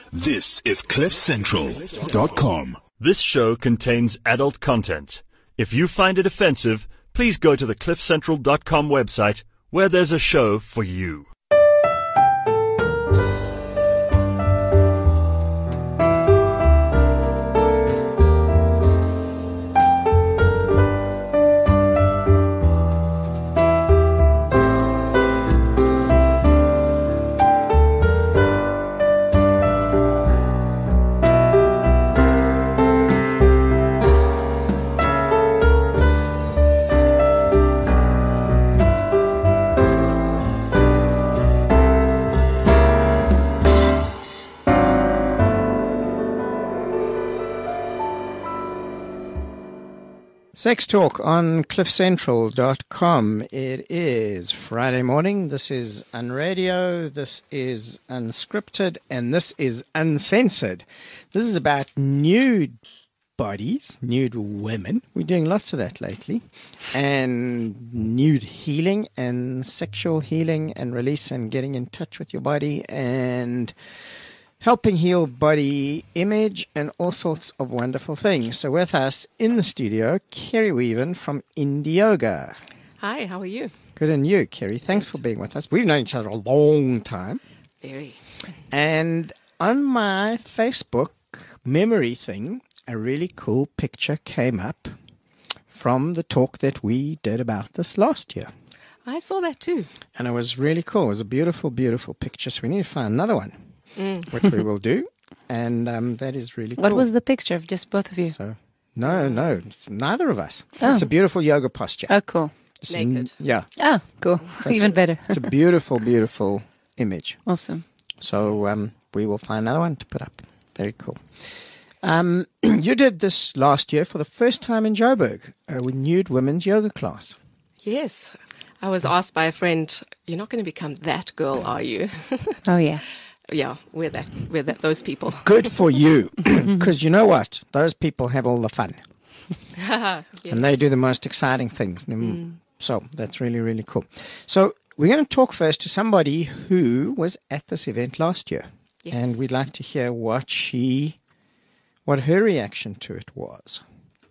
This is CliffCentral.com. This show contains adult content. If you find it offensive, please go to the CliffCentral.com website where there's a show for you. Sex Talk on CliffCentral.com. It is Friday morning. This is Unradio. This is Unscripted. And this is Uncensored. This is about nude bodies, nude women. We're doing lots of that lately. And nude healing and sexual healing and release and getting in touch with your body and helping heal body image and all sorts of wonderful things. So with us in the studio, Kerry Weaven from Indie Yoga. Hi, how are you? Good, and you, Kerry? Thanks for being with us. We've known each other a long time. Very. And on my Facebook memory thing, a really cool picture came up from the talk that we did about this last year. I saw that too. And it was really cool. It was a beautiful, beautiful picture. So we need to find another one. Which we will do, and that is really cool. What was the picture of just both of you? So, no, it's neither of us. Oh. It's a beautiful yoga posture. Oh, cool. It's naked. Yeah. Oh, cool. Even better. It's a beautiful, beautiful image. Awesome. So we will find another one to put up. Very cool. You did this last year for the first time in Joburg, a nude women's yoga class. Yes. I was asked by a friend, "You're not going to become that girl, are you?" Oh, yeah. Yeah, we're those people. Good for you, because you know what? Those people have all the fun. Yes. And they do the most exciting things. So that's really, really cool. So we're going to talk first to somebody who was at this event last year. Yes. And we'd like to hear what her reaction to it was.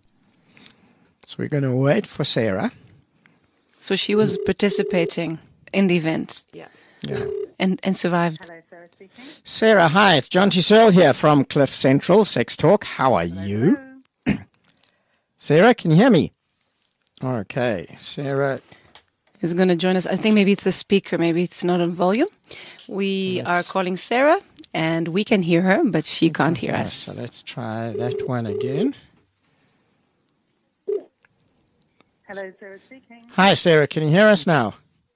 So we're going to wait for Sarah. So she was participating in the event Yeah. and survived. Hello, Sarah speaking. Sarah, hi. It's John T. Searle here from Cliff Central Sex Talk. How are you? Sarah, can you hear me? Okay. Sarah. Is going to join us. I think maybe it's the speaker. Maybe it's not on volume. We are calling Sarah, and we can hear her, but she can't hear us. So let's try that one again. Hello, Sarah speaking. Hi, Sarah. Can you hear us now?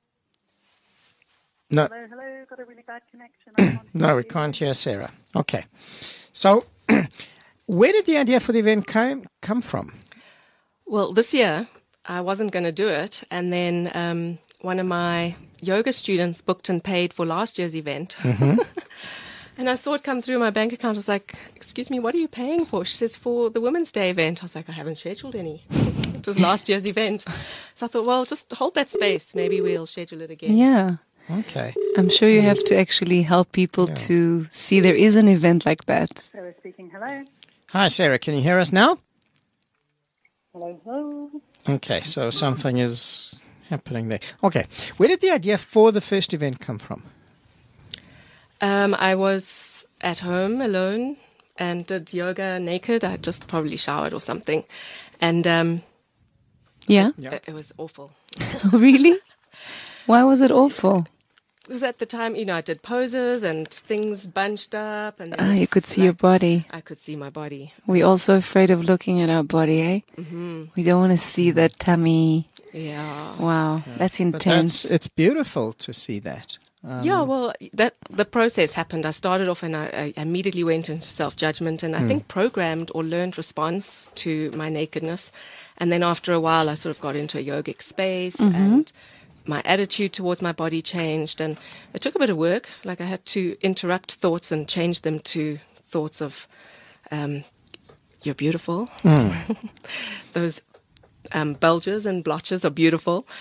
No. Hello. Got a really bad connection. I can't No, hear we you. can't hear Sarah. Okay. So where did the idea for the event come from? Well, this year I wasn't going to do it, and then one of my yoga students booked and paid for last year's event. And I saw it come through my bank account. I was like, "Excuse me, what are you paying for?" She says, "For the Women's Day event." I was like, "I haven't scheduled any." It was last year's event. So I thought, well, just hold that space. Maybe we'll schedule it again. Yeah. Okay. I'm sure you have to actually help people to see there is an event like that. Sarah speaking. Hello. Hi, Sarah. Can you hear us now? Hello. Okay, so something is happening there. Okay. Where did the idea for the first event come from? I was at home alone and did yoga naked. I just probably showered or something. And Yeah? it was awful. Really? Why was it awful? It was at the time, I did poses and things bunched up. And You could see your body. I could see my body. We're also afraid of looking at our body, eh? Mm-hmm. We don't want to see that tummy. Yeah. Wow, that's But intense. it's beautiful to see that. Yeah, well, the process happened. I started off and I immediately went into self-judgment and I think programmed or learned response to my nakedness. And then after a while, I sort of got into a yogic space and my attitude towards my body changed. And it took a bit of work. Like I had to interrupt thoughts and change them to thoughts of, you're beautiful. Those bulges and blotches are beautiful.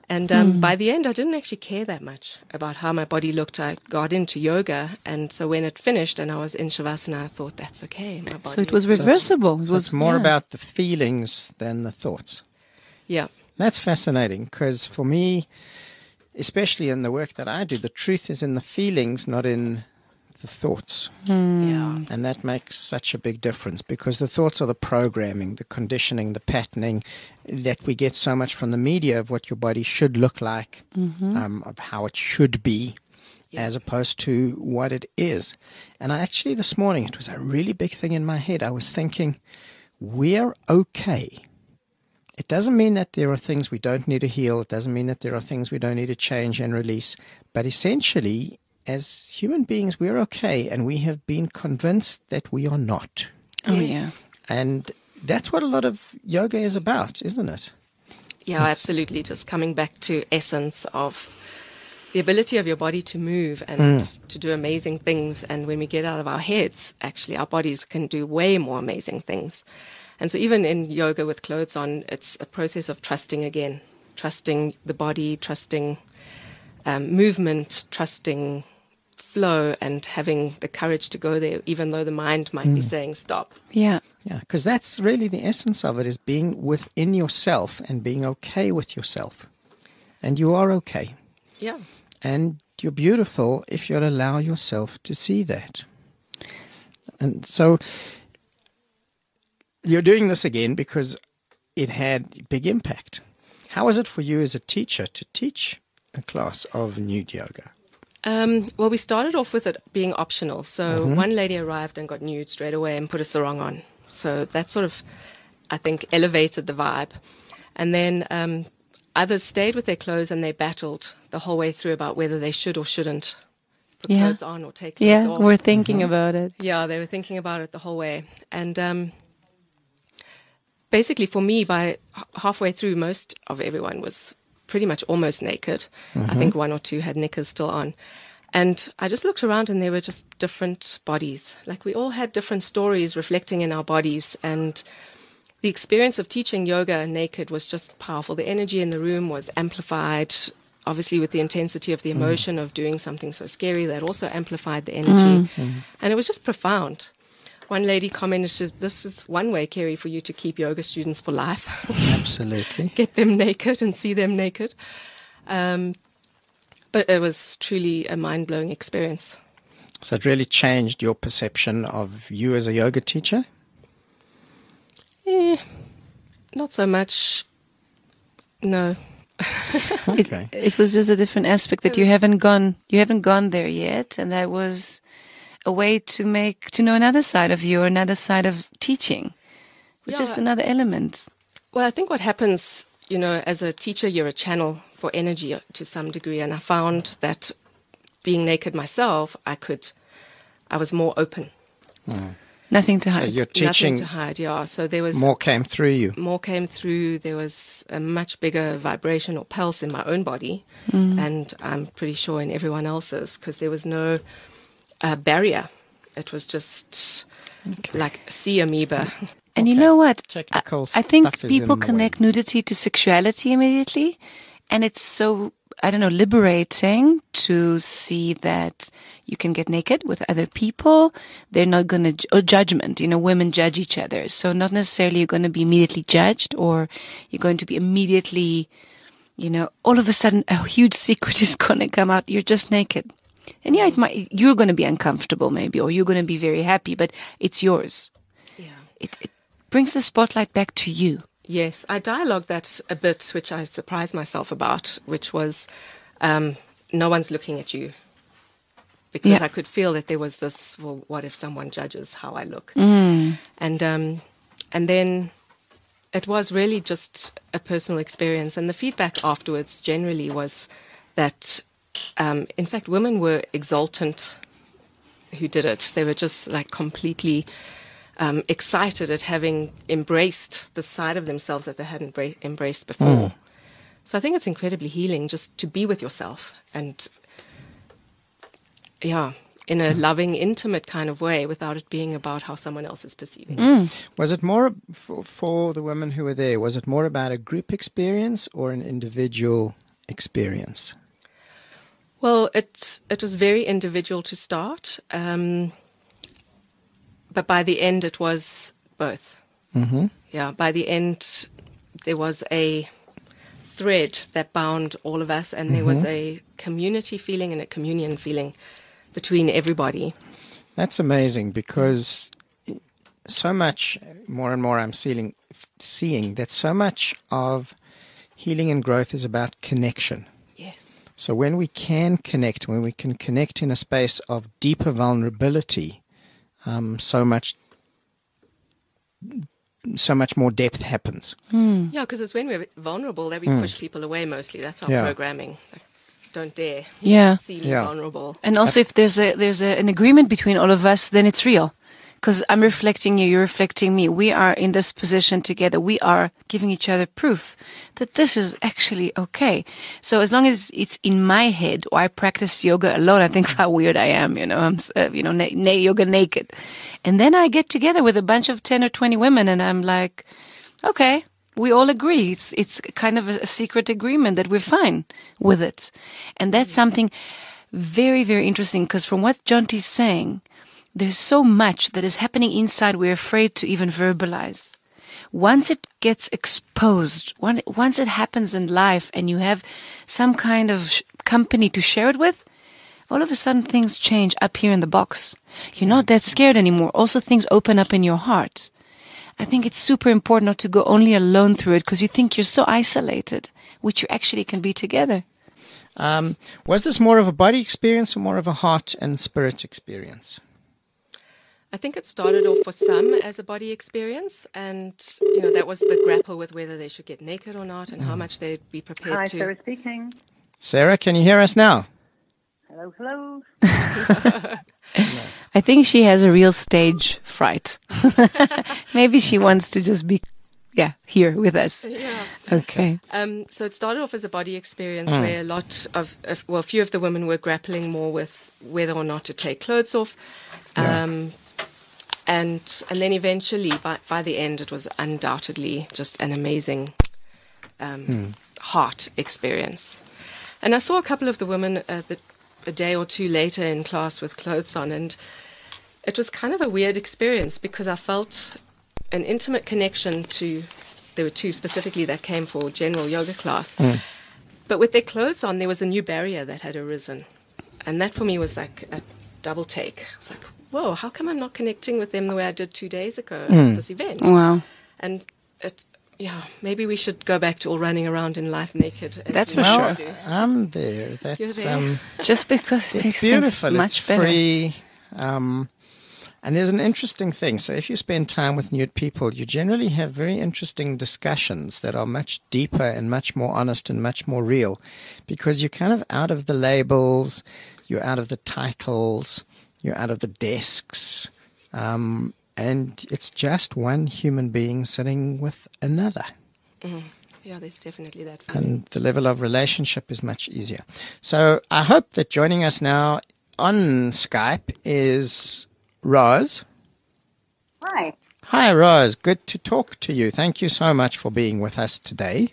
And by the end, I didn't actually care that much about how my body looked. I got into yoga, and so when it finished and I was in Shavasana, I thought, that's okay. My body So it was looks- reversible. So it's more about the feelings than the thoughts. Yeah. That's fascinating because for me, especially in the work that I do, the truth is in the feelings, not in the thoughts. Yeah. And that makes such a big difference because the thoughts are the programming, the conditioning, the patterning that we get so much from the media of what your body should look like, of how it should be, as opposed to what it is. And I actually, this morning, it was a really big thing in my head. I was thinking, we're okay. It doesn't mean that there are things we don't need to heal. It doesn't mean that there are things we don't need to change and release. But essentially, as human beings, we're okay, and we have been convinced that we are not. Oh, yeah. And that's what a lot of yoga is about, isn't it? Yeah, absolutely. Just coming back to essence of the ability of your body to move and to do amazing things. And when we get out of our heads, actually, our bodies can do way more amazing things. And so even in yoga with clothes on, it's a process of trusting again, trusting the body, trusting movement, trusting flow, and having the courage to go there, even though the mind might be saying stop. Yeah. Yeah, because that's really the essence of it, is being within yourself and being okay with yourself. And you are okay. Yeah. And you're beautiful if you'll allow yourself to see that. And so you're doing this again because it had big impact. How was it for you as a teacher to teach a class of nude yoga? Well, we started off with it being optional. So one lady arrived and got nude straight away and put a sarong on. So that sort of, I think, elevated the vibe. And then others stayed with their clothes and they battled the whole way through about whether they should or shouldn't put clothes on or take clothes Yeah, off. we're thinking about it. Yeah, they were thinking about it the whole way. And basically for me, by halfway through, most of everyone was pretty much almost naked. I think one or two had knickers still on. And I just looked around and they were just different bodies. Like we all had different stories reflecting in our bodies. And the experience of teaching yoga naked was just powerful. The energy in the room was amplified, obviously with the intensity of the emotion of doing something so scary. That also amplified the energy. And it was just profound. One lady commented, this is one way, Kerry, for you to keep yoga students for life. Absolutely. Get them naked and see them naked. But it was truly a mind-blowing experience. So it really changed your perception of you as a yoga teacher? Not so much. No. Okay. It was just a different aspect that you haven't gone there yet, and that was a way to know another side of you, or another side of teaching. It was just another element. Well, I think what happens, as a teacher, you're a channel for energy to some degree. And I found that being naked myself, I was more open. Nothing to hide. So you're teaching, Nothing to hide, yeah. So there was more came through you. More came through. There was a much bigger vibration or pulse in my own body. And I'm pretty sure in everyone else's, because there was no barrier. It was just like sea amoeba. And you know what? Technical I think stuff is people in the connect nudity to sexuality immediately. And it's so, liberating to see that you can get naked with other people. They're not going to, or judgment, women judge each other. So not necessarily you're going to be immediately judged, or you're going to be immediately, all of a sudden a huge secret is going to come out. You're just naked. And yeah, you're going to be uncomfortable maybe, or you're going to be very happy, but it's yours. Yeah. It brings the spotlight back to you. Yes, I dialogued that a bit, which I surprised myself about, which was no one's looking at you. Because I could feel that there was this, well, what if someone judges how I look? And then it was really just a personal experience. And the feedback afterwards generally was that, in fact, women were exultant who did it. They were just like completely excited at having embraced the side of themselves that they hadn't embraced before. So I think it's incredibly healing just to be with yourself and, in a loving, intimate kind of way without it being about how someone else is perceiving it. Was it more for the women who were there? Was it more about a group experience or an individual experience? Well, it was very individual to start, but by the end it was both. Mm-hmm. Yeah, by the end there was a thread that bound all of us, and there was a community feeling and a communion feeling between everybody. That's amazing, because so much more and more I'm seeing that so much of healing and growth is about connection. Yes. So when we can connect, when we can connect in a space of deeper vulnerability, so much more depth happens. Yeah, because it's when we're vulnerable that we push people away mostly. That's our programming. Like, don't dare see me vulnerable. And also, if there's an agreement between all of us, then it's real. Because I'm reflecting you, you're reflecting me. We are in this position together. We are giving each other proof that this is actually okay. So as long as it's in my head, or I practice yoga alone, I think how weird I am. I'm yoga naked, and then I get together with a bunch of 10 or 20 women, and I'm like, okay, we all agree. It's kind of a secret agreement that we're fine with it, and that's something very, very interesting. Because from what Jonty's saying, there's so much that is happening inside we're afraid to even verbalize. Once it gets exposed, once it happens in life and you have some kind of company to share it with, all of a sudden things change up here in the box. You're not that scared anymore. Also, things open up in your heart. I think it's super important not to go only alone through it, because you think you're so isolated, which you actually can be together. Was this more of a body experience or more of a heart and spirit experience? I think it started off for some as a body experience, and that was the grapple with whether they should get naked or not, and how much they'd be prepared Hi, to. Sarah speaking. Sarah, can you hear us now? Hello, hello. I think she has a real stage fright. Maybe she wants to just be, here with us. Yeah. Okay. So it started off as a body experience where a few of the women were grappling more with whether or not to take clothes off. And then eventually, by the end, it was undoubtedly just an amazing heart experience. And I saw a couple of the women a day or two later in class with clothes on, and it was kind of a weird experience, because I felt an intimate connection to, there were two specifically that came for general yoga class, but with their clothes on, there was a new barrier that had arisen. And that for me was like a double take. It's like, whoa, how come I'm not connecting with them the way I did 2 days ago at this event? Wow. And maybe we should go back to all running around in life naked. That's for sure. I'm there. That's You're there. Just because it it's makes beautiful. things much It's better. free. And there's an interesting thing. So if you spend time with nude people, you generally have very interesting discussions that are much deeper and much more honest and much more real, because you're kind of out of the labels, you're out of the titles, you're out of the desks, and it's just one human being sitting with another. Yeah, there's definitely that. And the level of relationship is much easier. So I hope that joining us now on Skype is Roz. Hi. Hi, Roz. Good to talk to you. Thank you so much for being with us today.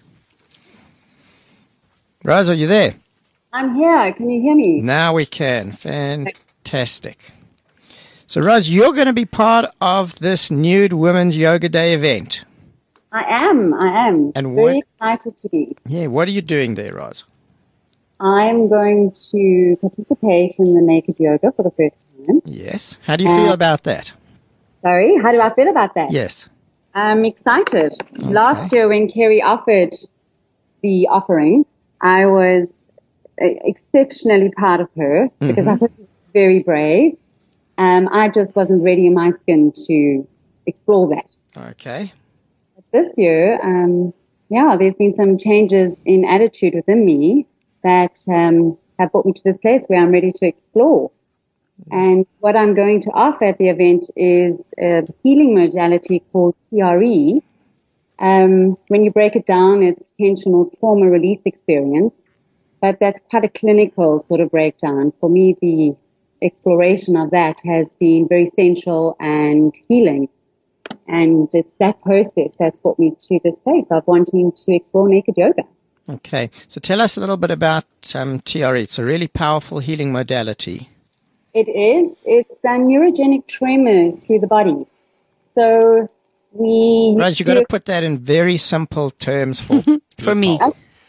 Roz, are you there? I'm here. Can you hear me? Now we can. Fantastic. So, Roz, you're going to be part of this Nude Women's Yoga Day event. I am. And very excited to be. Yeah, what are you doing there, Roz? I'm going to participate in the naked yoga for the first time. Yes. How do you feel about that? Sorry, how do I feel about that? Yes. I'm excited. Last year when Kerry offered the offering, I was exceptionally proud of her because I thought she was very brave. I just wasn't ready in my skin to explore that. Okay. This year, there's been some changes in attitude within me that have brought me to this place where I'm ready to explore. And what I'm going to offer at the event is a healing modality called TRE. When you break it down, it's tensional trauma release experience, but that's quite a clinical sort of breakdown. For me, the exploration of that has been very sensual and healing. And it's that process that's brought me to this place of wanting to explore naked yoga. Okay, so tell us a little bit about TRE. It's a really powerful healing modality. It is. It's neurogenic tremors through the body. So Rose, you've got to put that in very simple terms for me.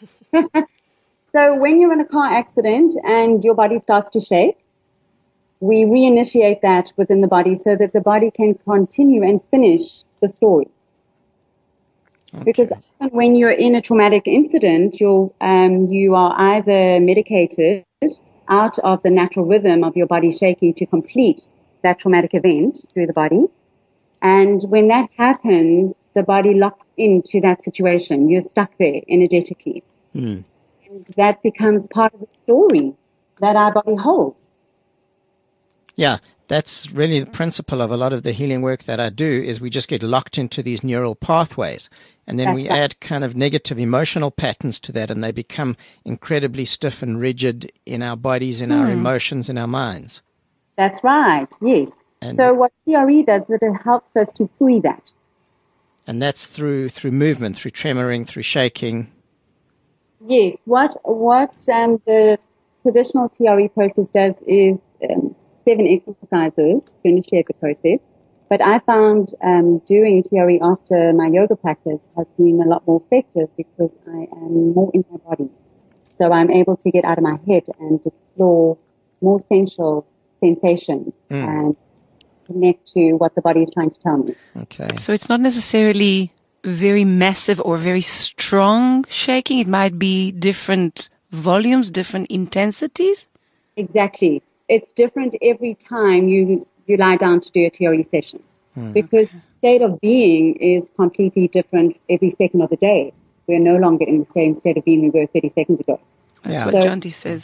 So when you're in a car accident and your body starts to shake, we reinitiate that within the body so that the body can continue and finish the story. Okay. Because often when you're in a traumatic incident, you are either medicated out of the natural rhythm of your body shaking to complete that traumatic event through the body. And when that happens, the body locks into that situation. You're stuck there energetically. And that becomes part of the story that our body holds. Yeah, that's really the principle of a lot of the healing work that I do, is we just get locked into these neural pathways. And then we add kind of negative emotional patterns to that, and they become incredibly stiff and rigid in our bodies, in our emotions, in our minds. That's right, yes. And so what TRE does is it helps us to free that. And that's through movement, through tremoring, through shaking. Yes, what the traditional TRE process does is 7 exercises to initiate the process. But I found doing TRE after my yoga practice has been a lot more effective because I am more in my body. So I'm able to get out of my head and explore more sensual sensations and connect to what the body is trying to tell me. Okay. So it's not necessarily very massive or very strong shaking. It might be different volumes, different intensities. Exactly. It's different every time you lie down to do a TRE session because state of being is completely different every second of the day. We're no longer in the same state of being we were 30 seconds ago. That's what Jonty says.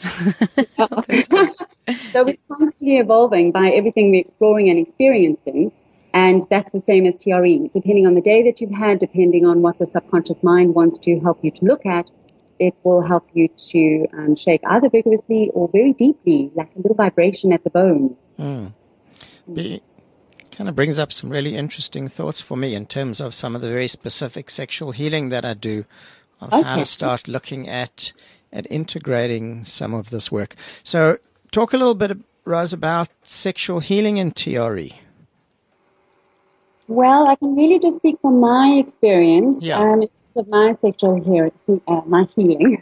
So we're constantly evolving by everything we're exploring and experiencing, and that's the same as TRE. Depending on the day that you've had, depending on what the subconscious mind wants to help you to look at, it will help you to shake either vigorously or very deeply, like a little vibration at the bones. It kind of brings up some really interesting thoughts for me in terms of some of the very specific sexual healing that I do, of how to start looking at integrating some of this work. So talk a little bit, Rose, about sexual healing in TRE. Well, I can really just speak from my experience in terms of my sexual my healing.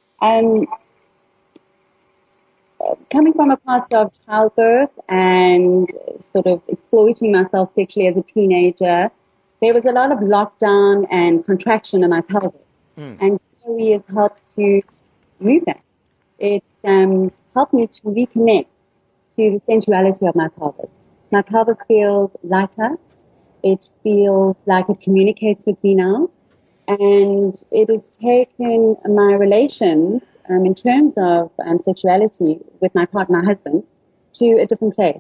Coming from a past of childbirth and sort of exploiting myself sexually as a teenager, there was a lot of lockdown and contraction in my pelvis. And TRE has helped to move that. It's helped me to reconnect to the sensuality of my pelvis. My pelvis feels lighter. It feels like it communicates with me now. And it has taken my relations in terms of sexuality with my partner, my husband, to a different place.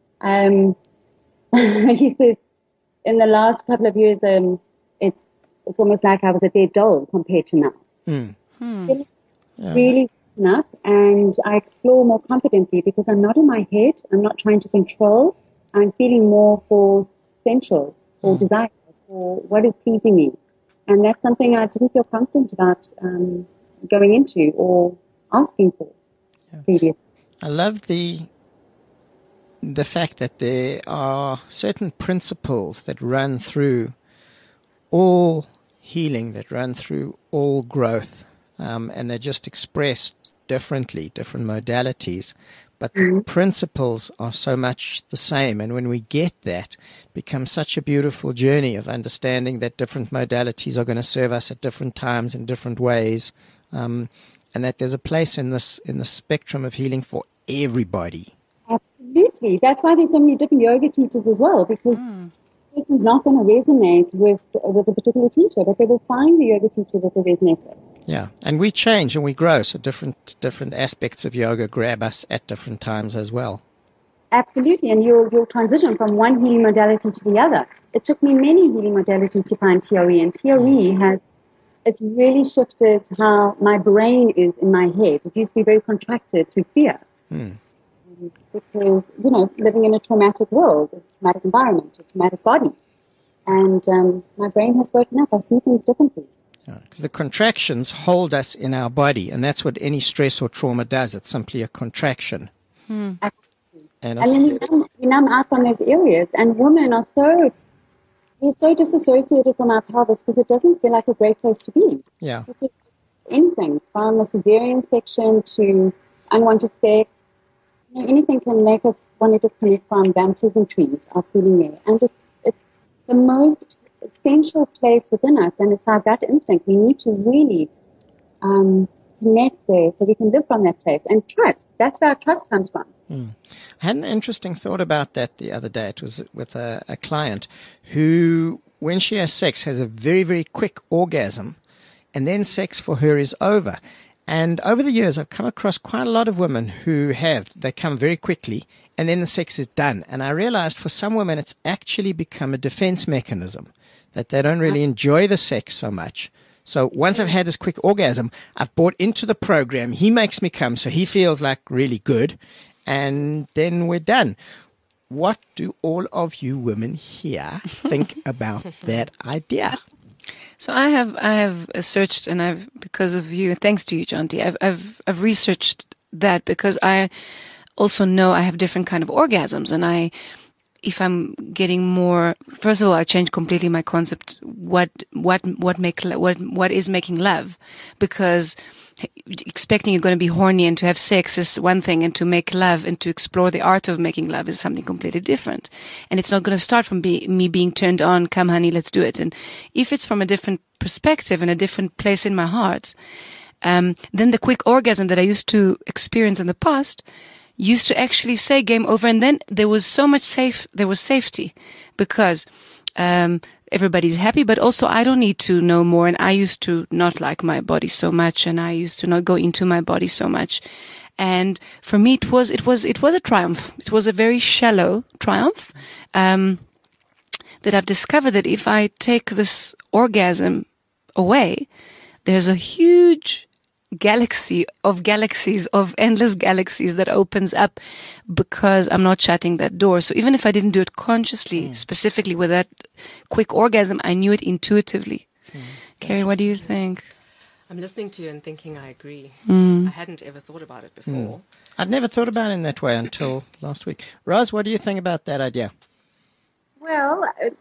He says in the last couple of years, it's almost like I was a dead doll compared to now. Really enough, and I explore more confidently because I'm not in my head. I'm not trying to control. I'm feeling more for sensual or desire for what is pleasing me. And that's something I didn't feel confident about going into or asking for previously. I love the fact that there are certain principles that run through all healing, that run through all growth, and they're just expressed differently, different modalities. But the principles are so much the same. And when we get that, it becomes such a beautiful journey of understanding that different modalities are going to serve us at different times in different ways. And that there's a place in the spectrum of healing for everybody. Absolutely. That's why there's so many different yoga teachers as well, because this is not going to resonate with a particular teacher, but they will find the yoga teacher that they resonate with. Yeah, and we change and we grow, so different aspects of yoga grab us at different times as well. Absolutely, and you'll transition from one healing modality to the other. It took me many healing modalities to find TRE, and TRE it's really shifted how my brain is in my head. It used to be very contracted through fear. Because, living in a traumatic world, a traumatic environment, a traumatic body. And my brain has woken up. I see things differently. Because the contractions hold us in our body, and that's what any stress or trauma does. It's simply a contraction. Absolutely. And then we numb out from those areas. And women are we're so disassociated from our pelvis because it doesn't feel like a great place to be. Yeah. Because anything from a cesarean section to unwanted sex, anything can make us want to disconnect from the unpleasantries of feeling there. And it's the most essential place within us, and it's our gut instinct. We need to really connect there so we can live from that place. And trust, that's where our trust comes from. I had an interesting thought about that the other day. It was with a client who, when she has sex, has a very, very quick orgasm, and then sex for her is over. And over the years, I've come across quite a lot of women who they come very quickly, and then the sex is done. And I realized for some women, it's actually become a defense mechanism, that they don't really enjoy the sex so much. So once I've had this quick orgasm, I've bought into the program. He makes me come, so he feels like really good, and then we're done. What do all of you women here think about that idea? So I have searched, and because of you, thanks to you, John T, I've researched that because I also know I have different kind of orgasms, and if I'm getting more, first of all, I changed completely my concept. What is making love? Because expecting you're going to be horny and to have sex is one thing, and to make love and to explore the art of making love is something completely different. And it's not going to start from me being turned on, come honey, let's do it. And if it's from a different perspective and a different place in my heart, then the quick orgasm that I used to experience in the past used to actually say game over. And then there was so much safety because, everybody's happy, but also I don't need to know more. And I used to not like my body so much, and I used to not go into my body so much. And for me, it was a triumph. It was a very shallow triumph, that I've discovered that if I take this orgasm away, there's a huge galaxy of galaxies, of endless galaxies that opens up because I'm not shutting that door. So even if I didn't do it consciously, specifically with that quick orgasm, I knew it intuitively. Carrie, what do you think? I'm listening to you and thinking I agree. I hadn't ever thought about it before. I'd never thought about it in that way until last week. Roz, what do you think about that idea? Well,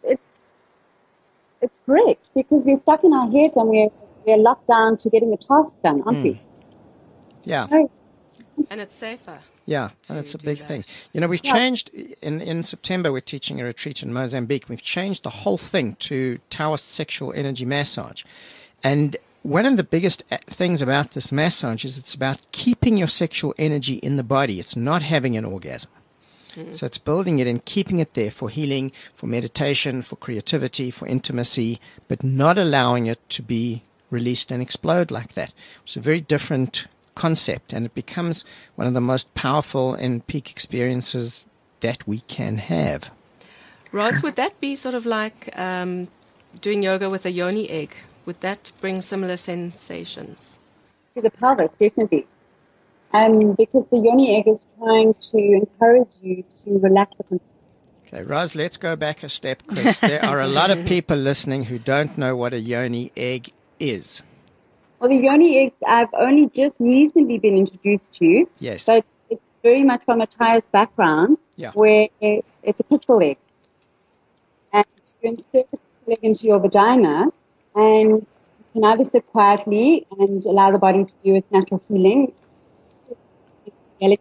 it's great because we're stuck in our heads and we're locked down to getting the task done, aren't we? Yeah. And it's safer. Yeah, and it's a big thing. You know, we've changed, in September we're teaching a retreat in Mozambique. We've changed the whole thing to Taoist sexual energy massage. And one of the biggest things about this massage is it's about keeping your sexual energy in the body. It's not having an orgasm. So it's building it and keeping it there for healing, for meditation, for creativity, for intimacy, but not allowing it to be released and explode like that. It's a very different concept, and it becomes one of the most powerful and peak experiences that we can have. Roz, would that be sort of like doing yoga with a yoni egg? Would that bring similar sensations? To the pelvis, definitely. Because the yoni egg is trying to encourage you to relax the control. Okay, Roz, let's go back a step, because there are a lot of people listening who don't know what a yoni egg is. Well, the yoni eggs I've only just recently been introduced to. Yes. But it's very much from a Taoist background, where it's a crystal egg. And you insert the crystal egg into your vagina, and you can either sit quietly and allow the body to do its natural healing. And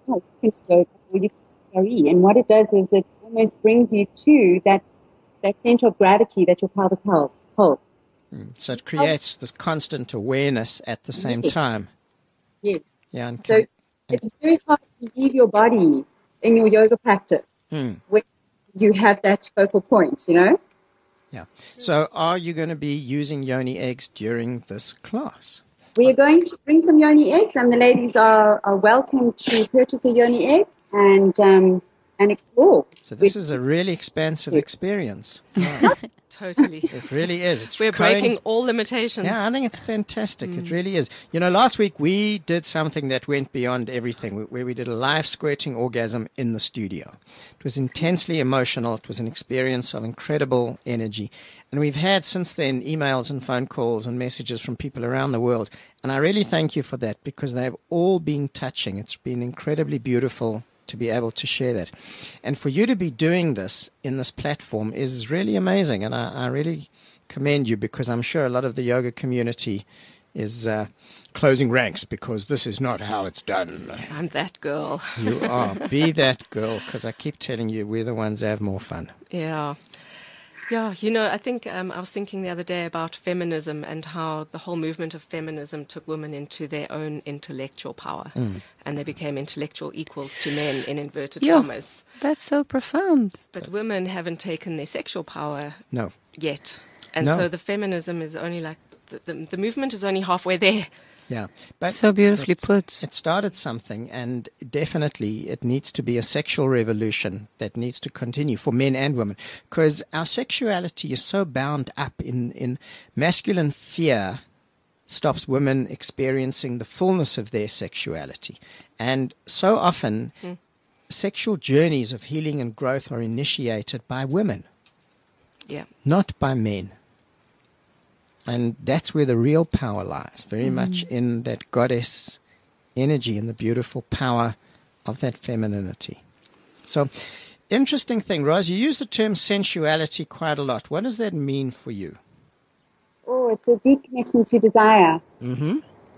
what it does is it almost brings you to that center of gravity that your pelvis holds. So it creates this constant awareness at the same time. Yes. Yeah. And so it's very hard to leave your body in your yoga practice when you have that focal point, you know? Yeah. So are you going to be using yoni eggs during this class? We are going to bring some yoni eggs, and the ladies are welcome to purchase a yoni egg. And and explore. So this is a really expansive experience. Totally. It really is. We're breaking all limitations. Yeah, I think it's fantastic. It really is. You know, last week we did something that went beyond everything, where we did a live squirting orgasm in the studio. It was intensely emotional. It was an experience of incredible energy. And we've had since then emails and phone calls and messages from people around the world. And I really thank you for that, because they've all been touching. It's been incredibly beautiful to be able to share that. And for you to be doing this in this platform is really amazing. And I really commend you, because I'm sure a lot of the yoga community is closing ranks, because this is not how it's done. I'm that girl. You are. Be that girl, because I keep telling you, we're the ones that have more fun. Yeah. Yeah, you know, I think I was thinking the other day about feminism and how the whole movement of feminism took women into their own intellectual power, and they became intellectual equals to men in inverted commas. That's so profound. But women haven't taken their sexual power yet. And No. so the feminism is only like, the movement is only halfway there. Yeah. But So beautifully put. it started something, and definitely it needs to be a sexual revolution that needs to continue for men and women, because our sexuality is so bound up in masculine fear stops women experiencing the fullness of their sexuality. And so often sexual journeys of healing and growth are initiated by women, Yeah. not by men. And that's where the real power lies, very much in that goddess energy and the beautiful power of that femininity. So, interesting thing, Roz, you use the term sensuality quite a lot. What does that mean for you? Oh, it's a deep connection to desire. Mm-hmm.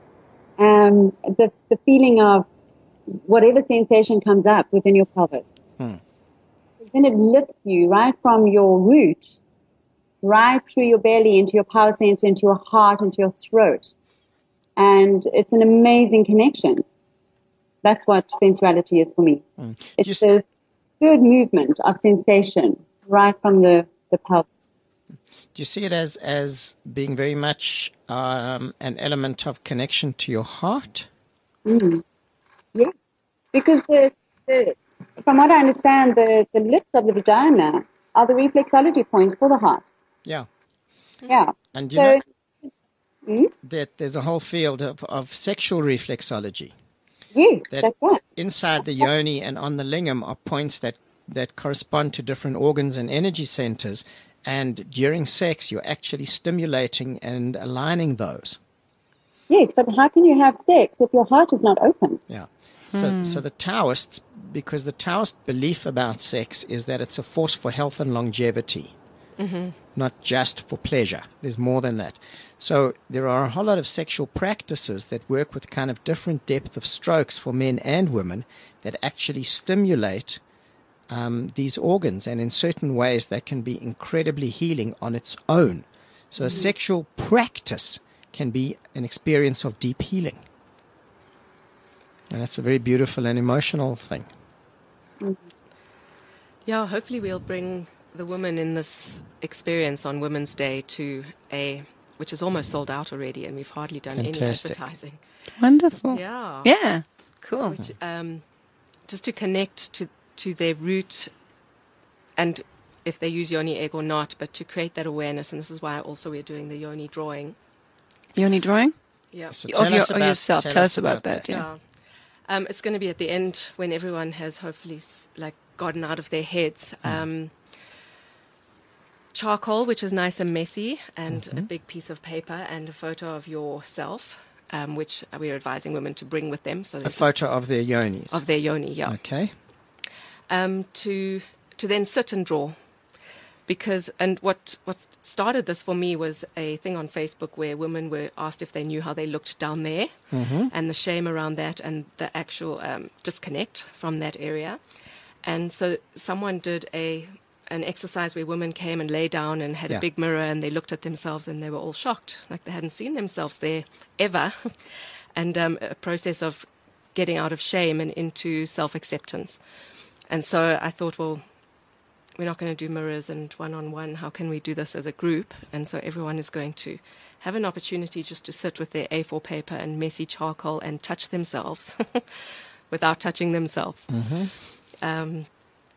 The feeling of whatever sensation comes up within your pelvis. Then it lifts you right from your root, right through your belly, into your power center, into your heart, into your throat. And it's an amazing connection. That's what sensuality is for me. It's a good movement of sensation right from the pelvis. Do you see it as being very much an element of connection to your heart? Yeah, because from what I understand, the lips of the vagina are the reflexology points for the heart. Yeah. Yeah. And you know that there's a whole field of sexual reflexology. Yes, That that's right. inside the yoni and on the lingam are points that correspond to different organs and energy centers. And during sex, you're actually stimulating and aligning those. Yes, but how can you have sex if your heart is not open? Yeah. So the Taoists, because the Taoist belief about sex is that it's a force for health and longevity, not just for pleasure. There's more than that. So there are a whole lot of sexual practices that work with kind of different depth of strokes for men and women that actually stimulate these organs, and in certain ways that can be incredibly healing on its own. So a sexual practice can be an experience of deep healing. And that's a very beautiful and emotional thing. Yeah, hopefully we'll bring the women in this experience on Women's Day to which is almost sold out already, and we've hardly done Fantastic. any advertising. Wonderful. Yeah. Yeah. Cool. Which, just to connect to their root, and if they use yoni egg or not, but to create that awareness. And this is why also we're doing the yoni drawing. Yoni drawing? Yeah. So Of yourself. Tell us about that. Yeah. It's going to be at the end when everyone has hopefully gotten out of their heads. Charcoal, which is nice and messy, and a big piece of paper and a photo of yourself, which we're advising women to bring with them. So A photo of their yonis. of their yoni, yeah. Okay. To then sit and draw. And what started this for me was a thing on Facebook where women were asked if they knew how they looked down there, and the shame around that and the actual disconnect from that area. And so someone did an exercise where women came and lay down and had a big mirror, and they looked at themselves and they were all shocked, like they hadn't seen themselves there ever. And a process of getting out of shame and into self-acceptance. And so I thought, well, we're not going to do mirrors and one-on-one. How can we do this as a group? And so everyone is going to have an opportunity just to sit with their A4 paper and messy charcoal and touch themselves without touching themselves.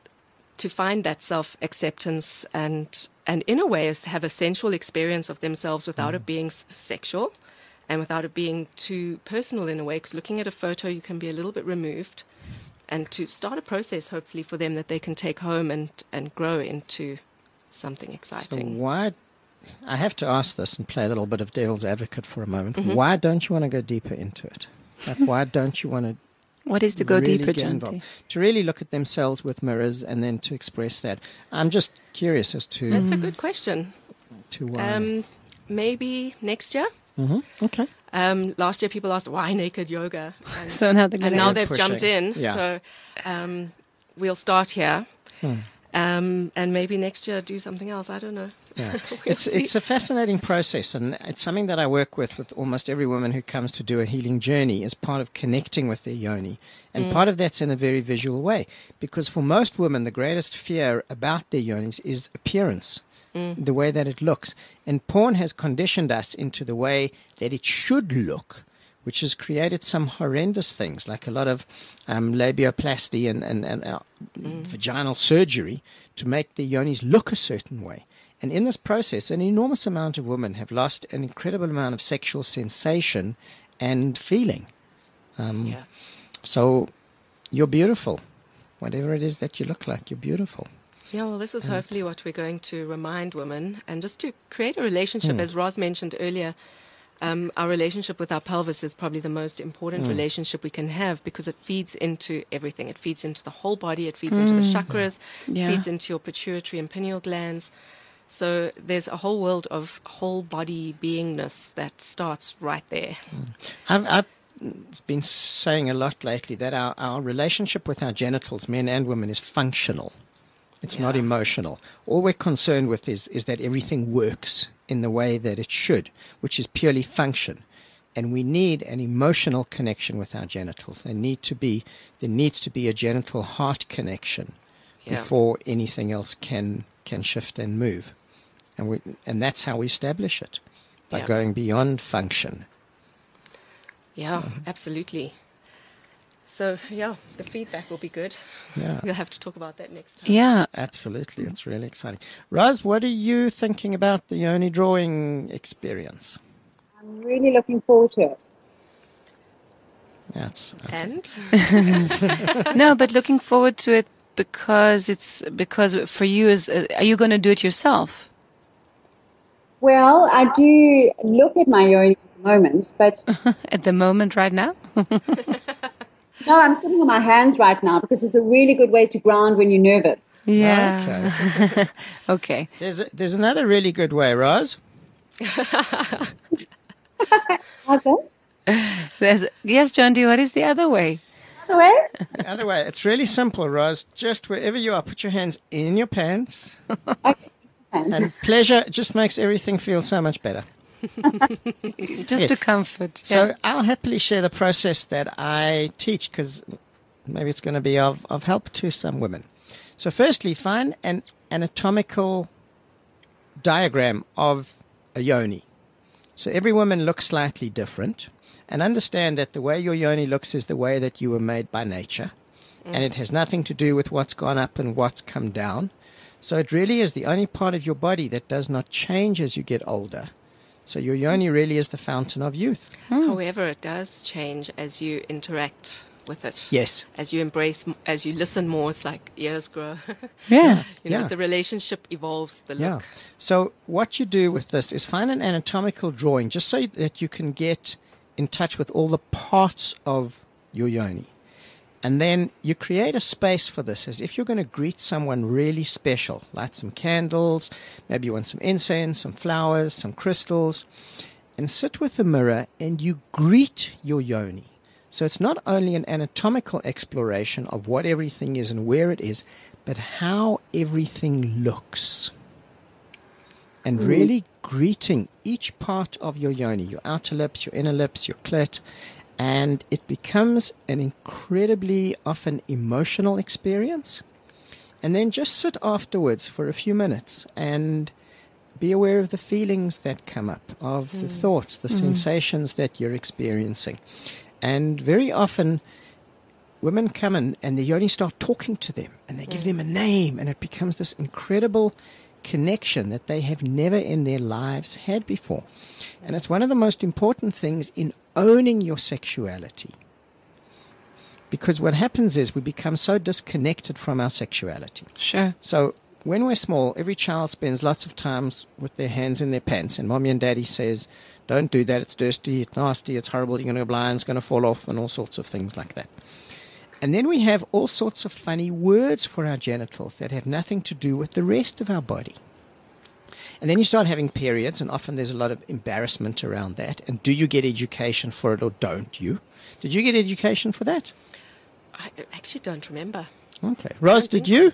to find that self-acceptance and in a way have a sensual experience of themselves without it being sexual and without it being too personal in a way, because looking at a photo, you can be a little bit removed, and to start a process, hopefully, for them that they can take home and grow into something So exciting. why, I have to ask this and play a little bit of devil's advocate for a moment. Why don't you want to go deeper into it? Like, why don't you want to What is to go really deeper, get Janti? involved? To really look at themselves with mirrors and then to express that. I'm just curious as to, That's a good question. why. Maybe next year. Okay. Last year, people asked, why naked yoga? And, So now they're and gonna now go they've pushing. jumped in. Yeah. So we'll start here. And maybe next year do something else. I don't know. Yeah. We'll It's see. a fascinating process, and it's something that I work with almost every woman who comes to do a healing journey as part of connecting with their yoni. And part of that's in a very visual way, because for most women, the greatest fear about their yonis is appearance, the way that it looks. And porn has conditioned us into the way that it should look, which has created some horrendous things, like a lot of labioplasty and vaginal surgery to make the yonis look a certain way. And in this process, an enormous amount of women have lost an incredible amount of sexual sensation and feeling. Yeah. So you're beautiful. Whatever it is that you look like, you're beautiful. Yeah, well, this is hopefully what we're going to remind women, and just to create a relationship, as Roz mentioned earlier. Our relationship with our pelvis is probably the most important relationship we can have, because it feeds into everything. It feeds into the whole body. It feeds into the chakras. Yeah. Feeds into your pituitary and pineal glands. So there's a whole world of whole body beingness that starts right there. I've been saying a lot lately that our relationship with our genitals, men and women, is functional. It's not emotional. All we're concerned with is that everything works in the way that it should, which is purely function. And we need an emotional connection with our genitals. There needs to be a genital heart connection before anything else can shift and move. And that's how we establish it, by going beyond function. Yeah, absolutely. So, the feedback will be good. Yeah. We'll have to talk about that next time. Yeah. Absolutely. It's really exciting. Roz, what are you thinking about the yoni drawing experience? I'm really looking forward to it. That's And No, but looking forward to it because for you are you going to do it yourself? Well, I do look at my yoni at the moment, but At the moment, right now? no, I'm sitting on my hands right now because it's a really good way to ground when you're nervous. Yeah. Okay. There's another really good way, Roz. Okay. Yes, John D, what is the other way? By the way, The other way. It's really simple, Roz. Just wherever you are, put your hands in your pants. okay. And pleasure just makes everything feel so much better. Just to comfort. So I'll happily share the process that I teach, because maybe it's going to be of help to some women. So firstly, find an anatomical diagram of a yoni. So every woman looks slightly different, and understand that the way your yoni looks is the way that you were made by nature, and it has nothing to do with what's gone up and what's come down. So it really is the only part of your body that does not change as you get older. So your yoni really is the fountain of youth. however, it does change as you interact with it. Yes. As you embrace, as you listen more, it's like ears grow. Yeah. Yeah. The relationship evolves, the Yeah. look. So what you do with this is find an anatomical drawing just so that you can get in touch with all the parts of your yoni. And then you create a space for this as if you're going to greet someone really special. Light some candles, maybe you want some incense, some flowers, some crystals, and sit with the mirror and you greet your yoni. So it's not only an anatomical exploration of what everything is and where it is, but how everything looks. And really greeting each part of your yoni, your outer lips, your inner lips, your clit, and it becomes an incredibly often emotional experience. And then just sit afterwards for a few minutes and be aware of the feelings that come up, of the thoughts, the sensations that you're experiencing. And very often women come in and the yoni start talking to them and they give them a name, and it becomes this incredible connection that they have never in their lives had before. And it's one of the most important things in owning your sexuality. Because what happens is we become so disconnected from our sexuality. Sure. So when we're small, every child spends lots of times with their hands in their pants, and mommy and daddy says, don't do that, it's dirty, it's nasty, it's horrible, you're going to go blind, it's going to fall off, and all sorts of things like that. And then we have all sorts of funny words for our genitals that have nothing to do with the rest of our body. And then you start having periods, and often there's a lot of embarrassment around that. And do you get education for it or don't you? Did you get education for that? I actually don't remember. Okay. Ros, did you?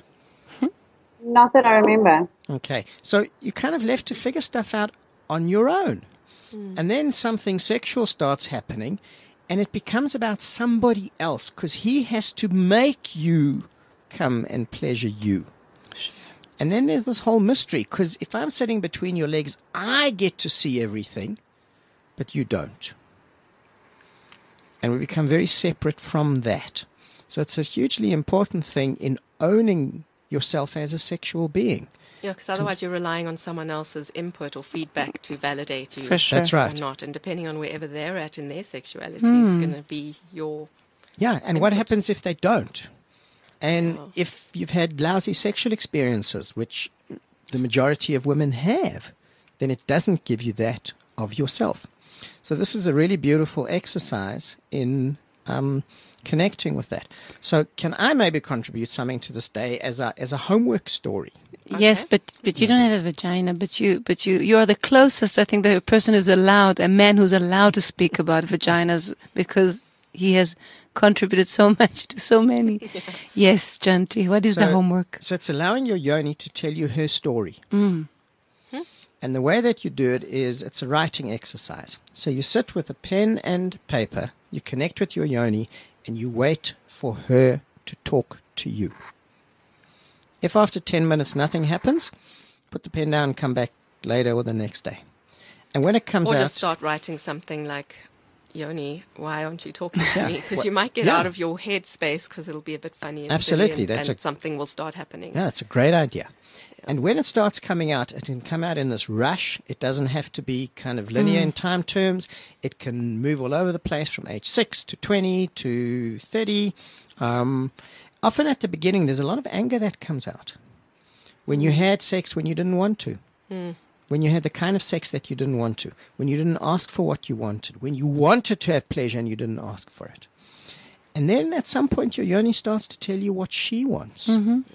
Not that I remember. Okay. So you kind of left to figure stuff out on your own. And then something sexual starts happening, and it becomes about somebody else because he has to make you come and pleasure you. And then there's this whole mystery, because if I'm sitting between your legs, I get to see everything, but you don't. And we become very separate from that. So it's a hugely important thing in owning yourself as a sexual being. Yeah, because otherwise you're relying on someone else's input or feedback to validate you. For sure. That's right. Or not. And depending on wherever they're at in their sexuality is going to be your... Yeah, and what happens if they don't? And if you've had lousy sexual experiences, which the majority of women have, then it doesn't give you that of yourself. So this is a really beautiful exercise in connecting with that. So can I maybe contribute something to this day as a homework story? Yes, but you don't have a vagina, but you are the closest, I think, the person who's allowed, a man who's allowed to speak about vaginas because he has contributed so much to so many. Yeah. Yes, Janti, what is the homework? So it's allowing your yoni to tell you her story. And the way that you do it is it's a writing exercise. So you sit with a pen and paper, you connect with your yoni, and you wait for her to talk to you. If after 10 minutes nothing happens, put the pen down and come back later or the next day. And when it comes out... Or just start writing something like, Yoni, why aren't you talking to me? Because you might get out of your head space because it'll be a bit funny. And Absolutely. silly and something will start happening. Yeah, it's a great idea. Yeah. And when it starts coming out, it can come out in this rush. It doesn't have to be kind of linear in time terms. It can move all over the place from age 6 to 20 to 30. Often at the beginning, there's a lot of anger that comes out. When you had sex when you didn't want to. When you had the kind of sex that you didn't want to. When you didn't ask for what you wanted. When you wanted to have pleasure and you didn't ask for it. And then at some point, your yoni starts to tell you what she wants.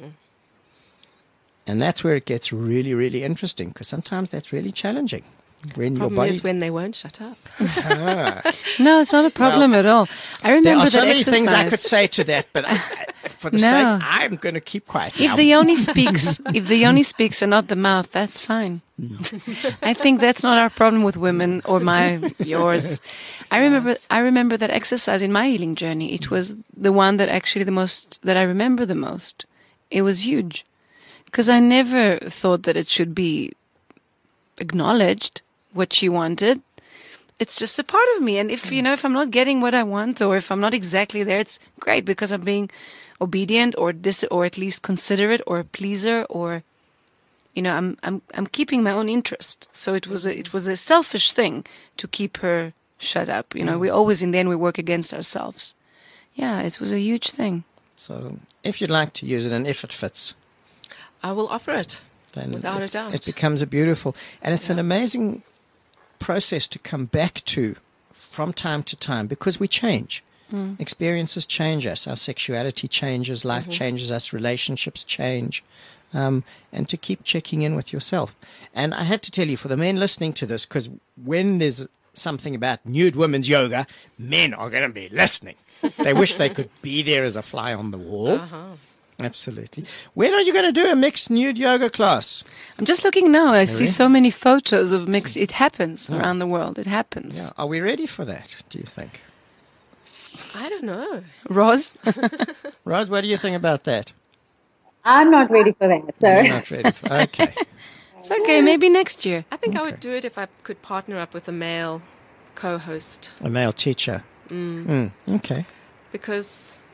And that's where it gets really, really interesting, because sometimes that's really challenging. When your Problem body is when they won't shut up. No, it's not a problem at all. I remember there are so that many exercise. things I could say to that, but for the No. sake, I'm going to keep quiet now. If the yoni speaks and not the mouth, that's fine. I think that's not our problem with women or yours. I remember that exercise in my healing journey. It was the one that actually that I remember the most. It was huge because I never thought that it should be acknowledged what she wanted. It's just a part of me. And if I'm not getting what I want, or if I'm not exactly there, it's great because I'm being obedient or at least considerate or a pleaser, or, I'm keeping my own interest. So it was a selfish thing to keep her shut up. We always, in the end, we work against ourselves. Yeah, it was a huge thing. So if you'd like to use it and if it fits, I will offer it. then Without a doubt. it becomes a beautiful, and it's an amazing process to come back to from time to time, because we change. Experiences change us, our sexuality changes, life changes us, relationships change, and to keep checking in with yourself. And I have to tell you, for the men listening to this, because when there's something about nude women's yoga, men are going to be listening. They wish they could be there as a fly on the wall. Absolutely. When are you going to do a mixed nude yoga class? I'm just looking now. I see so many photos of mixed. It happens around the world. It happens. Yeah. Are we ready for that, do you think? I don't know. Ros? Rose, what do you think about that? I'm not ready for that. So You're not ready for okay. It's okay. Maybe next year. I think I would do it if I could partner up with a male co-host. A male teacher. Okay. Because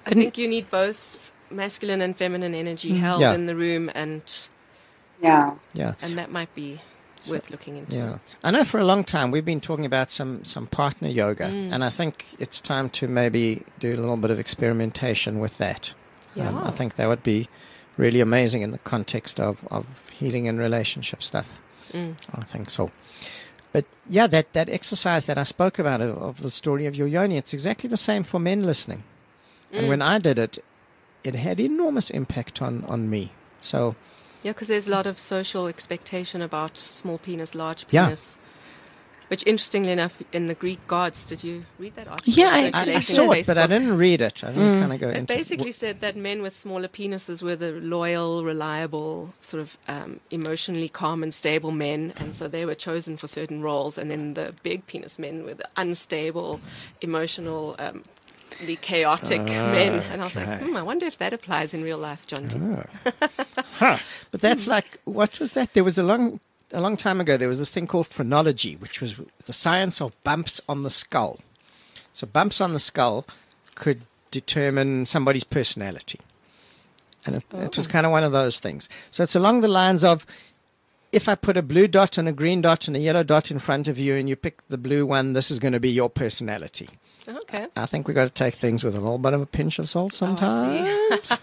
I think you need both masculine and feminine energy held Yeah. in the room, and Yeah. that might be worth looking into. Yeah, I know for a long time we've been talking about some partner yoga, and I think it's time to maybe do a little bit of experimentation with that. Yeah. I think that would be really amazing in the context of healing and relationship stuff. I think so. But yeah, that exercise that I spoke about of the story of your yoni, it's exactly the same for men listening. And when I did it, it had enormous impact on me. So Yeah, because there's a lot of social expectation about small penis, large Yeah. penis. Which, interestingly enough, in the Greek gods, did you read that article? Yeah, I I circulating saw on it, but I Facebook? didn't read it. I didn't kind of go It into basically said that men with smaller penises were the loyal, reliable, sort of emotionally calm and stable men, and so they were chosen for certain roles. And then the big penis men were the unstable, emotional, the chaotic men. And I was like, I wonder if that applies in real life, John D. But that's like, what was that? There was a long time ago, there was this thing called phrenology, which was the science of bumps on the skull. So bumps on the skull could determine somebody's personality. And it was kind of one of those things. So it's along the lines of, if I put a blue dot and a green dot and a yellow dot in front of you and you pick the blue one, this is going to be your personality. Okay. I think we've got to take things with a little bit of a pinch of salt sometimes.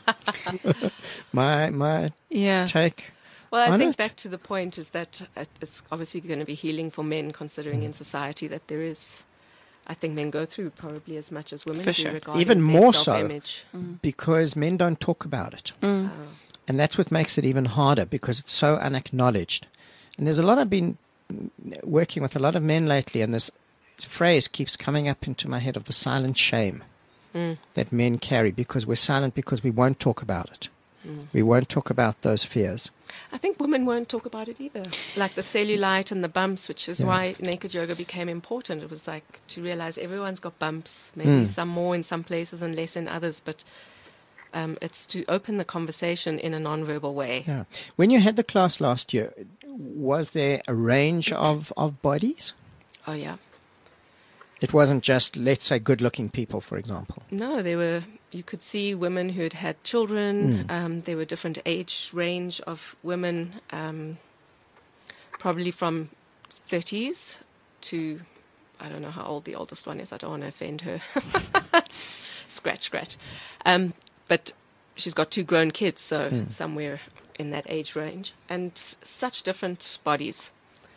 my Yeah. take. Well, I on think it. back to the point is that it's obviously going to be healing for men, considering in society that there is, I think men go through probably as much as women For do sure. regarding Even their more so. self-image. Because men don't talk about it. And that's what makes it even harder, because it's so unacknowledged. And there's a lot, I've been working with a lot of men lately, and this phrase keeps coming up into my head of the silent shame that men carry, because we're silent because we won't talk about it. We won't talk about those fears. I think women won't talk about it either. Like the cellulite and the bumps, which is why naked yoga became important. It was like to realize everyone's got bumps, maybe some more in some places and less in others, but it's to open the conversation in a non-verbal way. Yeah. When you had the class last year, was there a range of bodies? Oh, yeah. It wasn't just, let's say, good-looking people, for example. No, you could see women who had had children. There were different age range of women, probably from 30s to, I don't know how old the oldest one is. I don't want to offend her. Scratch. But she's got 2 grown kids, so somewhere in that age range. And such different bodies.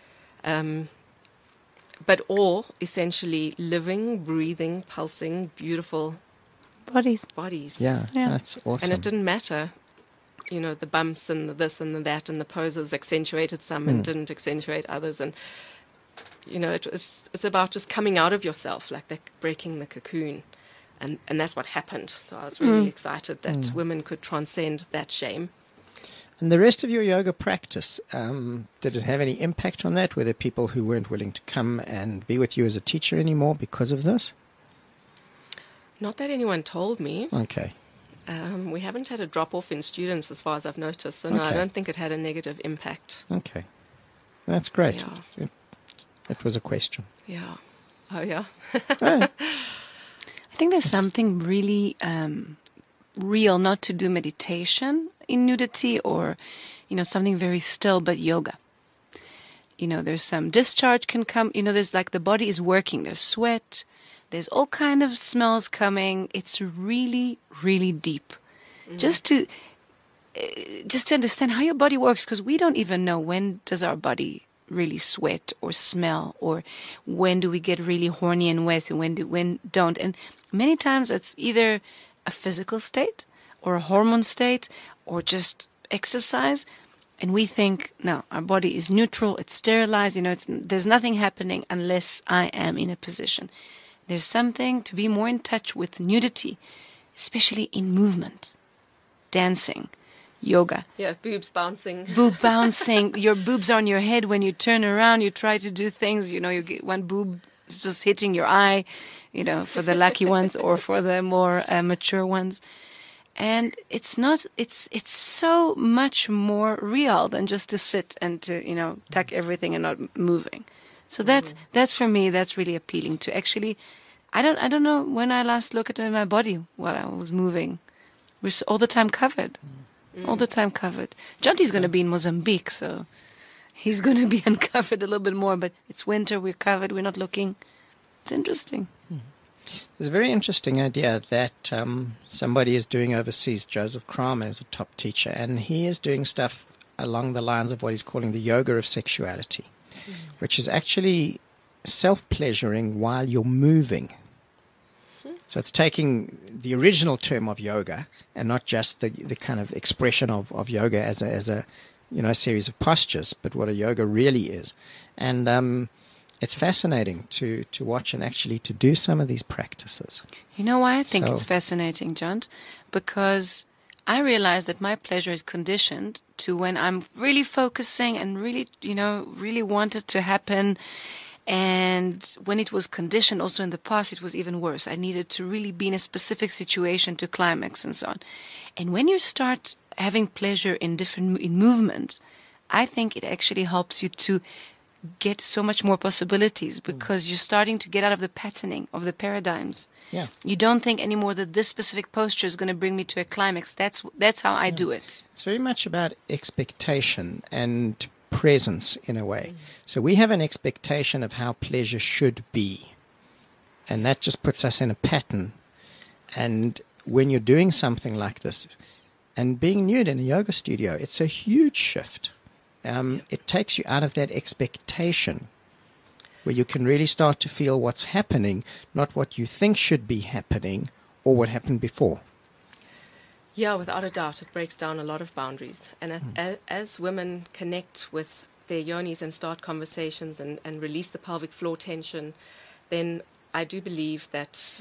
But all essentially living, breathing, pulsing, beautiful Bodies. bodies. Yeah, Yeah. that's awesome. And it didn't matter, the bumps and the this and the that and the poses accentuated some and didn't accentuate others. And, it's about just coming out of yourself, like that, breaking the cocoon. And that's what happened. So I was really excited that women could transcend that shame. And the rest of your yoga practice, did it have any impact on that? Were there people who weren't willing to come and be with you as a teacher anymore because of this? Not that anyone told me. Okay. We haven't had a drop-off in students as far as I've noticed. So, no, I Okay. don't think it had a negative impact. Okay. That's great. Yeah. That was a question. Yeah. Oh, yeah. I think there's something really real, not to do meditation in nudity or, something very still, but yoga. There's some discharge can come, there's like the body is working, there's sweat, there's all kind of smells coming. It's really, really deep. Just to understand how your body works, because we don't even know when does our body really sweat or smell, or when do we get really horny and wet and when don't. And many times it's either a physical state or a hormone state or just exercise. And we think, no, our body is neutral, it's sterilized, there's nothing happening unless I am in a position. There's something to be more in touch with nudity, especially in movement, dancing, yoga. Yeah, boobs bouncing. Boob bouncing, your boobs are on your head. When you turn around, you try to do things, you get one boob just hitting your eye, for the lucky ones or for the more mature ones. And it's so much more real than just to sit and to, tuck everything and not moving. So that's for me, that's really appealing, to actually I don't know when I last looked at my body while I was moving. We're all the time covered. All the time covered. Jonty's going to be in Mozambique, so he's going to be uncovered a little bit more, but it's winter, we're covered, we're not looking. It's interesting. There's a very interesting idea that somebody is doing overseas. Joseph Kramer is a top teacher, and he is doing stuff along the lines of what he's calling the yoga of sexuality, which is actually self-pleasuring while you're moving. So it's taking the original term of yoga and not just the kind of expression of yoga as a series of postures, but what a yoga really is. And it's fascinating to watch and actually to do some of these practices. You know why I think it's fascinating, John? Because I realize that my pleasure is conditioned to when I'm really focusing and really, really want it to happen. And when it was conditioned also in the past, it was even worse. I needed to really be in a specific situation to climax and so on. And when you start having pleasure in movement, I think it actually helps you to get so much more possibilities because you're starting to get out of the patterning of the paradigms. Yeah. You don't think anymore that this specific posture is going to bring me to a climax. That's how I do it. It's very much about expectation and presence in a way. So we have an expectation of how pleasure should be, and that just puts us in a pattern. And when you're doing something like this and being nude in a yoga studio, it's a huge shift. It takes you out of that expectation where you can really start to feel what's happening, not what you think should be happening or what happened before. Yeah, without a doubt, it breaks down a lot of boundaries. And as women connect with their yonis and start conversations and release the pelvic floor tension, then I do believe that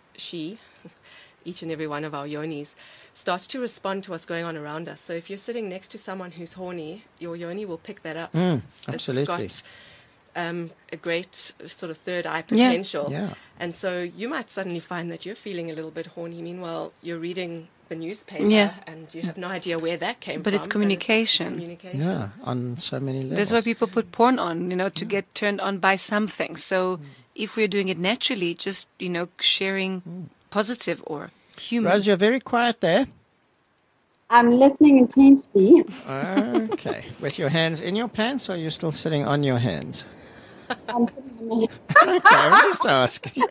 each and every one of our yonis, starts to respond to what's going on around us. So if you're sitting next to someone who's horny, your yoni will pick that up. Absolutely. It's got a great sort of third eye potential. Yeah. And so you might suddenly find that you're feeling a little bit horny. Meanwhile, you're reading the newspaper and you have no idea where that came from. But it's communication. Yeah, on so many levels. That's why people put porn on, to get turned on by something. So if we're doing it naturally, just, sharing positive or human. Rose, you're very quiet there. I'm listening intensely. Okay. With your hands in your pants, or you're still sitting on your hands? I'm sitting on my Okay, I'm just asking.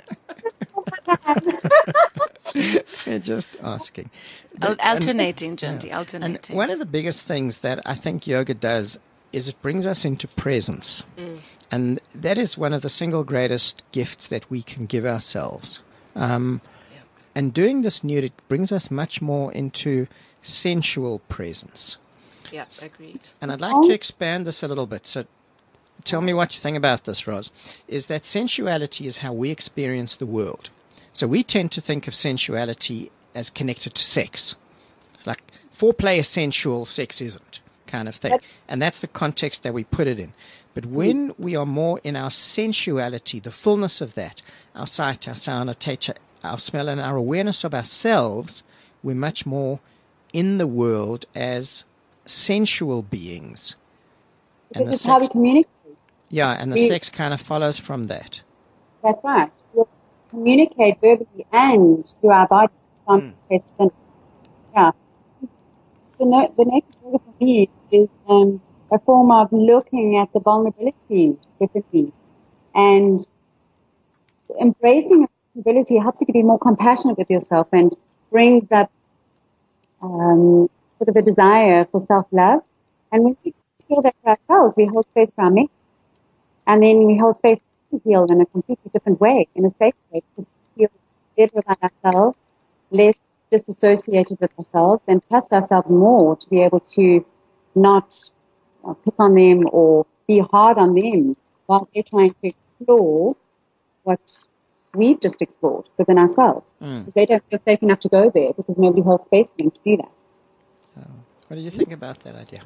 You're just asking. Alternating, Jonty, alternating. And one of the biggest things that I think yoga does is it brings us into presence. And that is one of the single greatest gifts that we can give ourselves. And doing this nude, it brings us much more into sensual presence. Yeah, agreed. And I'd like to expand this a little bit. So tell me what you think about this, Roz. Is that sensuality is how we experience the world. So we tend to think of sensuality as connected to sex. Like foreplay is sensual, sex isn't, kind of thing. And that's the context that we put it in. But when we are more in our sensuality, the fullness of that, our sight, our sound, our taste, our smell, and our awareness of ourselves, we're much more in the world as sensual beings. This is how we communicate. Yeah, and the sex kind of follows from that. That's right. We'll communicate verbally and through our body. Yeah. The naked yoga for me is a form of looking at the vulnerability within me. And embracing vulnerability helps you to be more compassionate with yourself and brings up sort of a desire for self-love. And when we feel that for ourselves, we hold space for our mate. And then we hold space to heal in a completely different way, in a safe way, because we feel better about ourselves, less disassociated with ourselves, and trust ourselves more to be able to not pick on them or be hard on them while they're trying to explore what we've just explored within ourselves. They don't feel safe enough to go there because nobody holds space for them to do that. What do you think about that idea?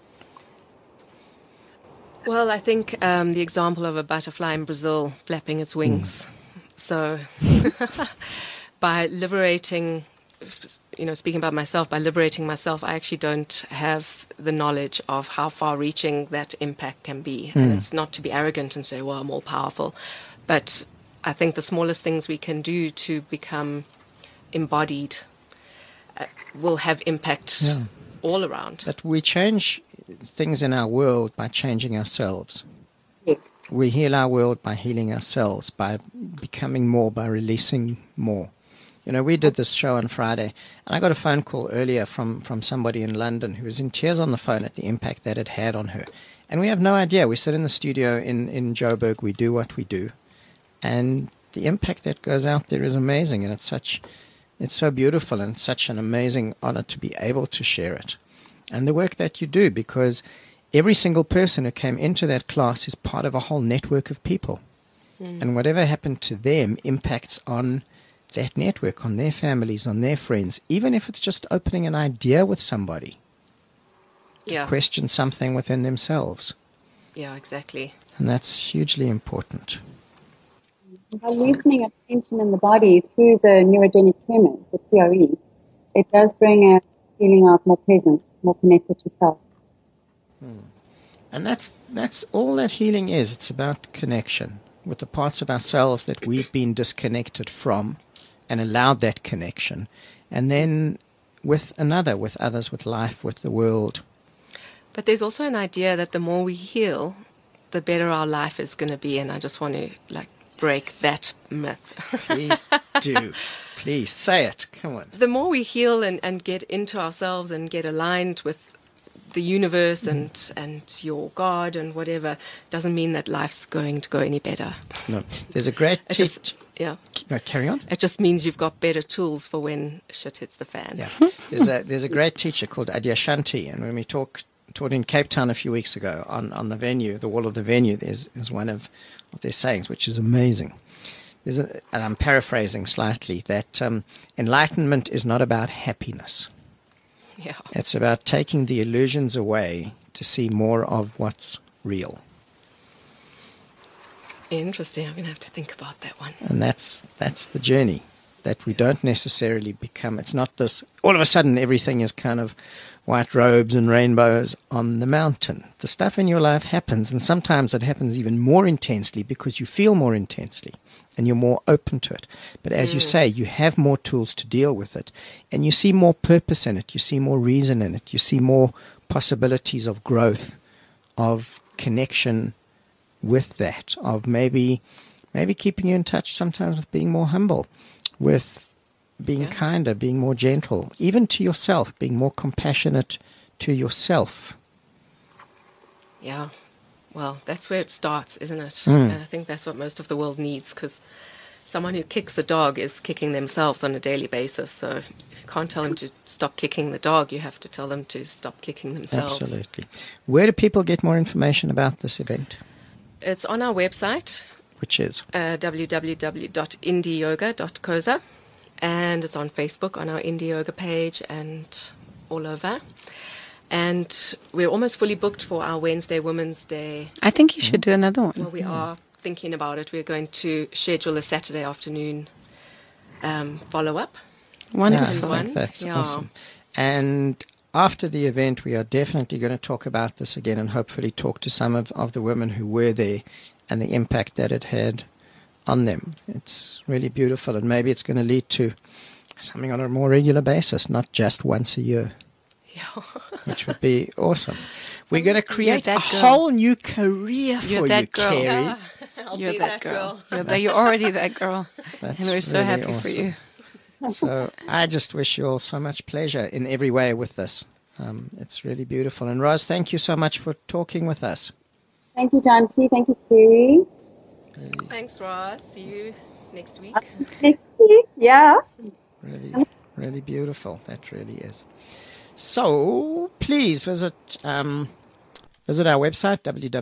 Well, I think the example of a butterfly in Brazil flapping its wings. So by liberating, speaking about myself, by liberating myself, I actually don't have the knowledge of how far-reaching that impact can be. And it's not to be arrogant and say, well, I'm all powerful. But I think the smallest things we can do to become embodied will have impact all around. But we change things in our world by changing ourselves. Yes. We heal our world by healing ourselves, by becoming more, by releasing more. You know, we did this show on Friday, and I got a phone call earlier from somebody in London who was in tears on the phone at the impact that it had on her. And we have no idea. We sit in the studio in Joburg, we do what we do, and the impact that goes out there is amazing, and it's so beautiful and such an amazing honor to be able to share it. And the work that you do, because every single person who came into that class is part of a whole network of people. And whatever happened to them impacts on that network, on their families, on their friends, even if it's just opening an idea with somebody. Yeah. Question something within themselves. Yeah, exactly. And that's hugely important. By loosening of tension in the body through the neurogenic tremors, the TRE, it does bring a feeling of more presence, more connected to self. And that's all that healing is. It's about connection with the parts of ourselves that we've been disconnected from and allowed that connection. And then with another, with others, with life, with the world. But there's also an idea that the more we heal, the better our life is going to be. And I just want to break that myth. Please do. Please say it. Come on. The more we heal and get into ourselves and get aligned with the universe and your God and whatever, doesn't mean that life's going to go any better. No. There's a great teach. Yeah. No, carry on. It just means you've got better tools for when shit hits the fan. Yeah. There's a great teacher called Adyashanti, and when we taught in Cape Town a few weeks ago on the venue, the wall of the venue, there's one of their sayings, which is amazing. And I'm paraphrasing slightly, that enlightenment is not about happiness. Yeah. It's about taking the illusions away to see more of what's real. Interesting. I'm going to have to think about that one. And that's the journey, that we don't necessarily become. It's not this, all of a sudden everything is kind of white robes and rainbows on the mountain. The stuff in your life happens, and sometimes it happens even more intensely because you feel more intensely and you're more open to it. But as you say, you have more tools to deal with it, and you see more purpose in it, you see more reason in it, you see more possibilities of growth, of connection with that, of maybe keeping you in touch sometimes with being more humble, with being kinder, being more gentle, even to yourself, being more compassionate to yourself. Yeah. Well, that's where it starts, isn't it? And I think that's what most of the world needs, because someone who kicks a dog is kicking themselves on a daily basis. So you can't tell them to stop kicking the dog. You have to tell them to stop kicking themselves. Absolutely. Where do people get more information about this event? It's on our website, Which is? www.indieyoga.coza, and it's on Facebook on our Indie Yoga page and all over. And we're almost fully booked for our Wednesday Women's Day. I think you should do another one. Well, we are thinking about it. We're going to schedule a Saturday afternoon follow-up. Wonderful. I think that's awesome. And after the event, we are definitely going to talk about this again and hopefully talk to some of the women who were there and the impact that it had on them. It's really beautiful, and maybe it's going to lead to something on a more regular basis, not just once a year. Yeah. Which would be awesome. We're going to create a whole new career for You're that girl. Carrie. You're that girl. You're already that girl. That's And we're so really happy awesome. for you. So I just wish you all so much pleasure in every way with this. It's really beautiful. And Roz, thank you so much for talking with us. Thank you, Janti. Thank you, Kerry. Thanks, Ross. See you next week. Next week, yeah. Really, really beautiful. That really is. So please visit our website,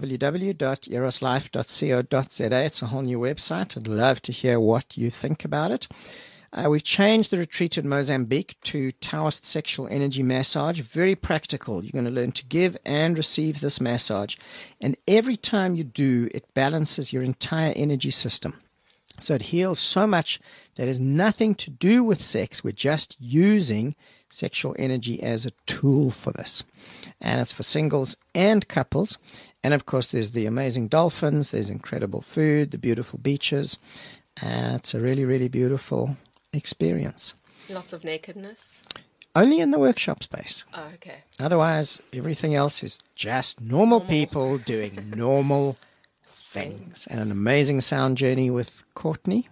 www.eroslife.co.za. It's a whole new website. I'd love to hear what you think about it. We've changed the retreat in Mozambique to Taoist sexual energy massage. Very practical. You're going to learn to give and receive this massage. And every time you do, it balances your entire energy system. So it heals so much that has nothing to do with sex. We're just using sexual energy as a tool for this. And it's for singles and couples. And of course, there's the amazing dolphins, there's incredible food, the beautiful beaches. It's a really, really beautiful experience. Lots of nakedness. Only in the workshop space. Oh, okay. Otherwise, everything else is just normal people doing normal things. And an amazing sound journey with Courtney.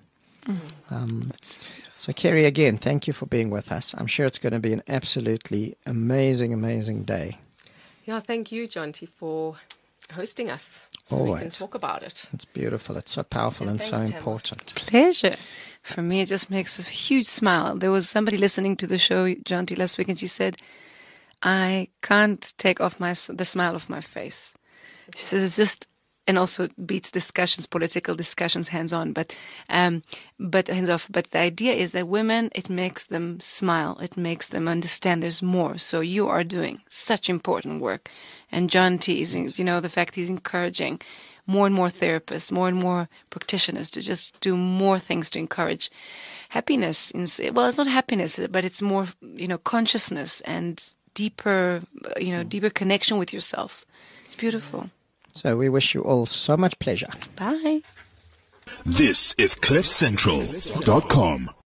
So, Kerry, again, thank you for being with us. I'm sure it's going to be an absolutely amazing, amazing day. Yeah, thank you, Jonty, for hosting us so we can Always. talk about it. It's beautiful. It's so powerful and thanks, so Tamara. important. Pleasure. For me, it just makes a huge smile. There was somebody listening to the show, Jonty, last week, and she said, I can't take off the smile off my face. She says it's just, and also beats discussions, political discussions, hands-on, but hands-off. But the idea is that women, it makes them smile. It makes them understand there's more. So you are doing such important work. And Jonty is, the fact he's encouraging more and more therapists, more and more practitioners to just do more things to encourage happiness. Well, it's not happiness, but it's more, consciousness and deeper connection with yourself. It's beautiful. So we wish you all so much pleasure. Bye. This is CliffCentral.com.